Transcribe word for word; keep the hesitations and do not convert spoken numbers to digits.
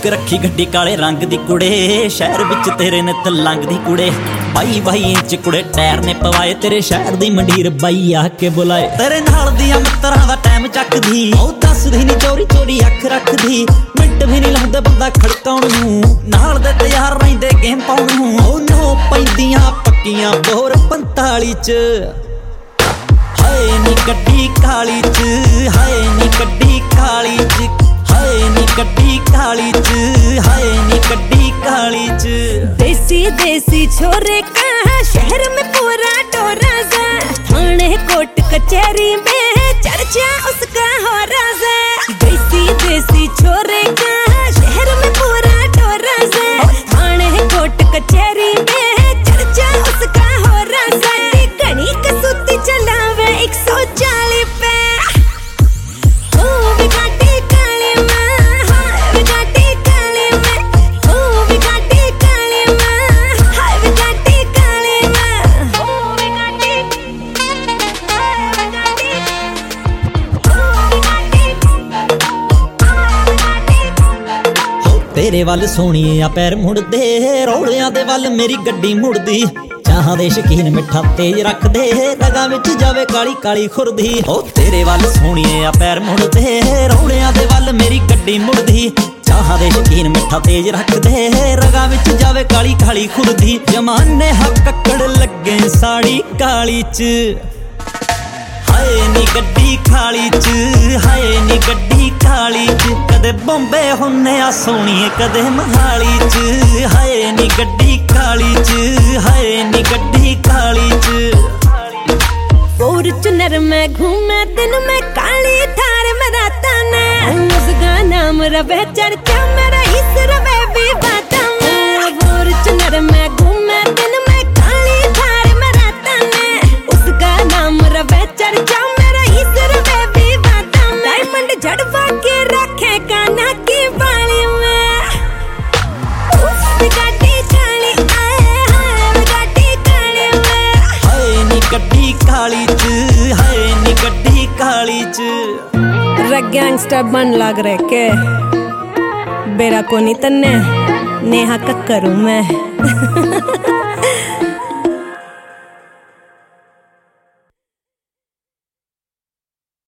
Book रखी गड्डी काले रंग दी कुड़े, शहर विच तेरे नित लंघदी कुड़े। बाई बाई इंच कुड़े टायर ने पवाए, तेरे शहर दी मंडीर बाई आके बुलाए। तेरे नाल दियां मित्तरां दा टाइम चकदी, ओ दसदी नी चोरी चोरी अख रखदी। मिंट भी नी लाउंदे बंदा खड़काउण नूं, नाल दे तैयार रहिंदे गेम पाउण नूं। ओ नो पैंदियां पक्कियां बोर पंताली च, हाय नी गड्डी काली च, हाय नी गड्डी काली च, हाय नी गड्डी काली च, हाय नी गड्डी काली च। देसी देसी छोरे का शहर में पूरा टोरा सा, थाने कोर्ट कचहरी में चर्चा उसका हो राजा। देसी देसी छोरे का शहर में पूरा टोरा सा, थाने कोर्ट कचहरी में चर्चा उसका हो राजा। घनी कसूती चलावे एक सौ चालीस पे, ओ विगाटी काली मां, हाय विगाटी काली मां, ओ विगाटी काली मां, हाय विगाटी काली मां, ओ विगाटी, हाय विगाटी, ओ विगाटी। तेरे वल सोहणीए आ पैर मुड़दे, रौलियां दे वल मेरी गड्डी मुड़दी। चाहां दे शकीन मिठा तेज रख दे, रगां विच जावे काली काली खुरदी। ओ तेरे वल सोहणीए आ पैर मुड़दे, रौलियां दे वल मेरी गड्डी मुड़दी। चाहां दे शकीन मिठा तेज रख दे, रगां विच जावे काली काली खुरदी। जमाने हा कक्कड़ लगे साड़ी काली च, हाय नी गड्डी काली च, हाय नी गड्डी काली च। कदे बॉम्बे हुन्ने आ सोहणीए कदे मोहाली च, हाय नी गड्डी काली च, हाय नी गड्डी काली च। फॉर्च्यूनर में घूमे दिन में काली थार में राता ने, उसका नाम रवे चर्चा मेरा इस रवे भी बाता में। फॉर्च्यूनर में घूमे दिन में काली थार में राता ने, उसका नाम रवे चर्चा मेरा इस रवे भी बाता में। डायमंड झड़वा के रखे काना की बाली में, उफ विगाटी काली आए, हाय विगाटी काली में, हाय नी गड्डी काली च, हाय नी गड्डी काली च। गैंगस्टर बन लग रहे के बेरा को नहीं तन्ने नेहा कक्करू मैं।